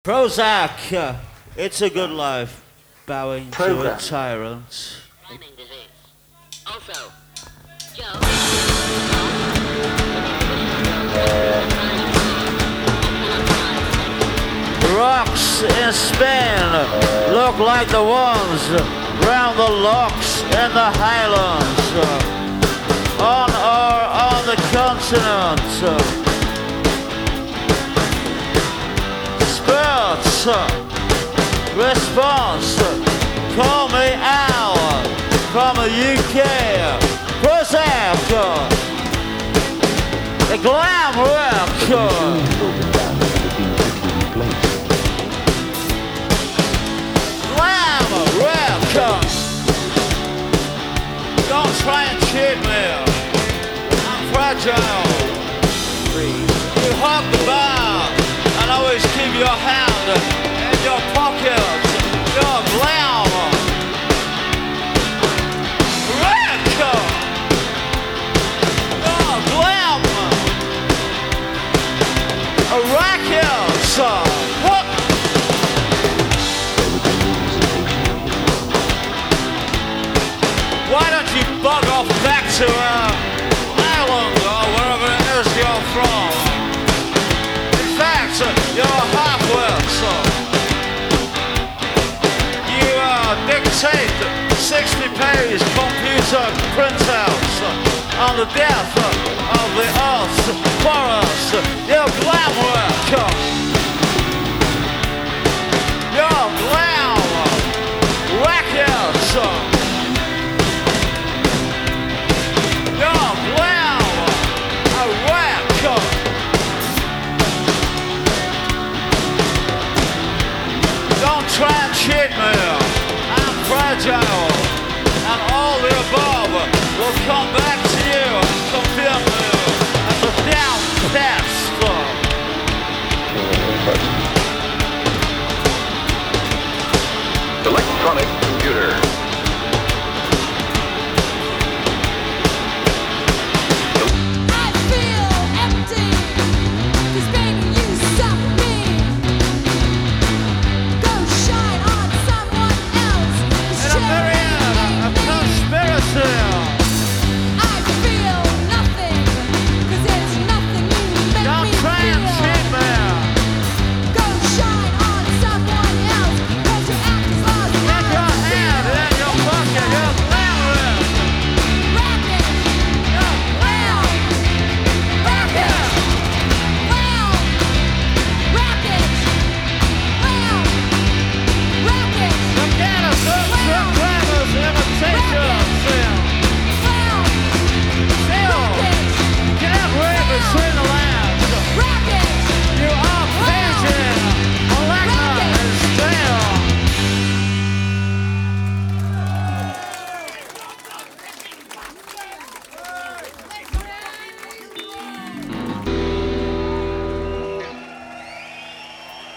Prozac, it's a good life, bowing to a tyrant. Lyme disease. Also, Joe. Rocks in Spain look like the ones round the locks in the Highlands, on the continent. Spurts, response, call me Al from the UK. Prozac, a glam record. Don't try and cheat me. I'm fragile. You hug the bar and always keep your hand in your pocket. You're glam. Record. You're glam. A record. What? Why don't you bug off back to Ireland or wherever it is you're from? In fact, you're half-wit. You dictate 60-page computer printouts on the death of the earth for us. You're glam work. You're glam records. Don't try and cheat me. I'm fragile, and all the above will come back to you and confirm you as a damn pest. Electronic